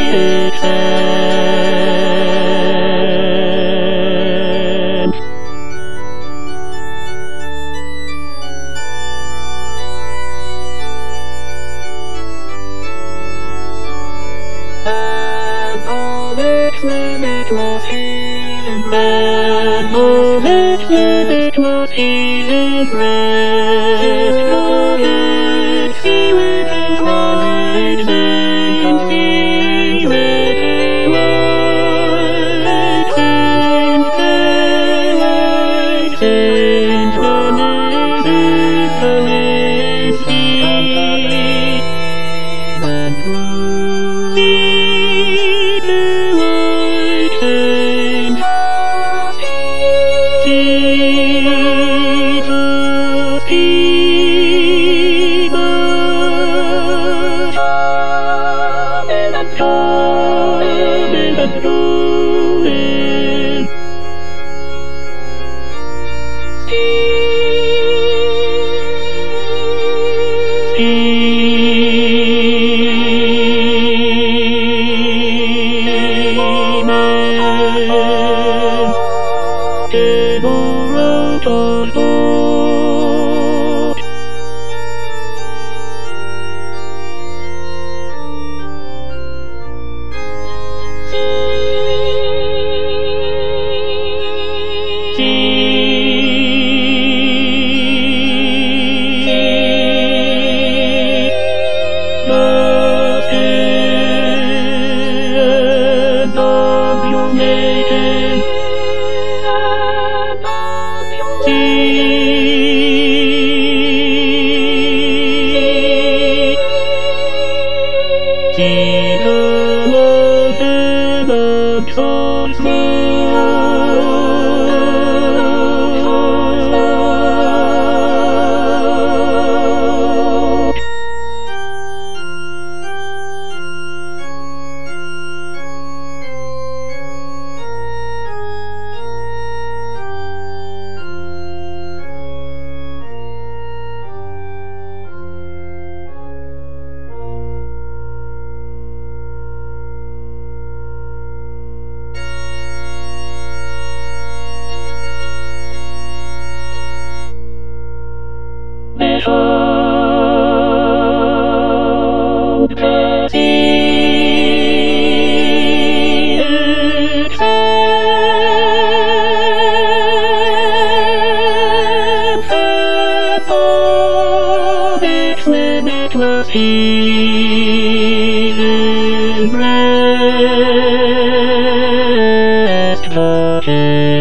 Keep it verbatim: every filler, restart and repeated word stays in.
And all its limit was healing breath. All its limit was healing breath. All its limit is knowledge and spirit light and daylight and running infinitely and through the light and Jesus be much. Amen and amen and amen. Healing rest,